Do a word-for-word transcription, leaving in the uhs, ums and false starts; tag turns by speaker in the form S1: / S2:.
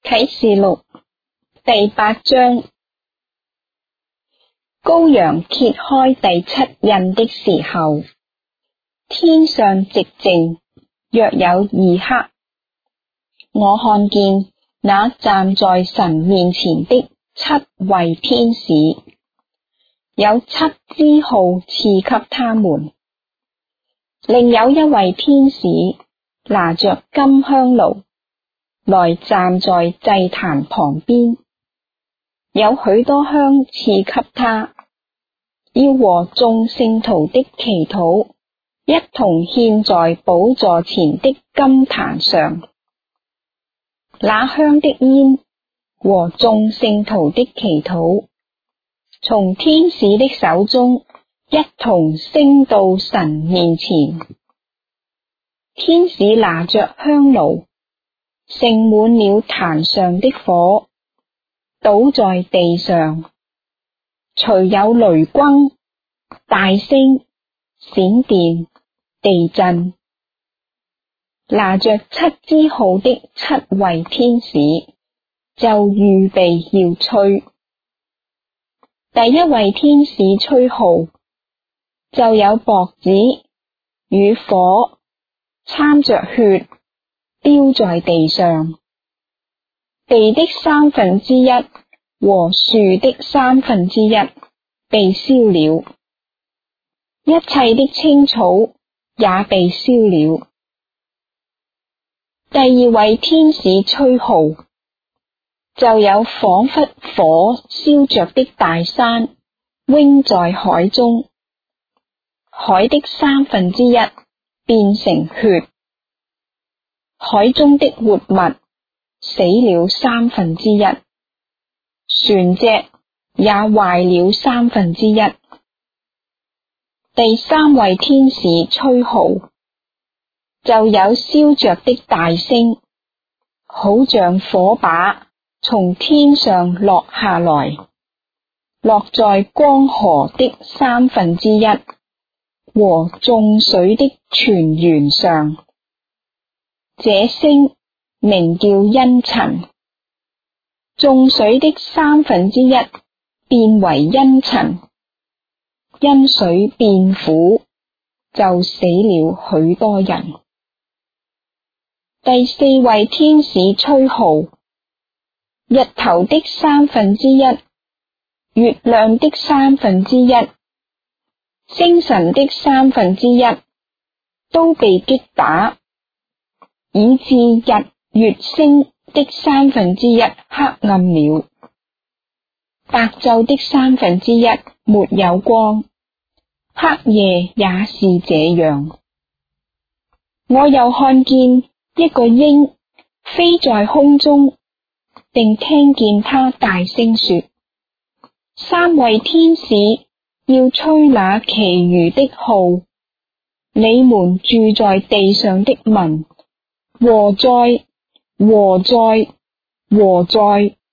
S1: 啟示錄第八章。羔羊揭開第七印的時候，天上寂靜，約有二刻。我看見那站在神面前的七位天使，有七支號賜給他們。另有一位天使拿着金香爐，來站在祭壇旁邊，有許多香賜給他，要和眾聖徒的祈禱一同獻在寶座前的金壇上。那香的煙和眾聖徒的祈禱，從天使的手中一同升到神面前。天使拿着香爐，盛滿了壇上的火，倒在地上，隨有雷轟、大聲、閃電、地震。拿着七支號的七位天使就預備要吹。第一位天使吹號，就有雹子與火摻着血丟在地上，地的三分之一和樹的三分之一被燒了，一切的青草也被燒了。第二位天使吹號，就有仿佛火燒着的大山扔在海中，海的三分之一變成血，海中的活物死了三分之一，船隻也壞了三分之一。第三位天使吹號，就有燒着的大星，好像火把從天上落下來，落在江河的三分之一和眾水的泉源上。這星名叫茵蔯，眾水的三分之一變為茵蔯，因水變苦，就死了許多人。第四位天使吹號，日頭的三分之一、月亮的三分之一、星辰的三分之一都被擊打，以致日月星的三分之一黑暗了，白晝的三分之一沒有光，黑夜也是這樣。我又看見一個鷹飛在空中，並聽見他大聲說：三位天使要吹那其餘的號，你們住在地上的民，禍哉！禍哉！禍哉！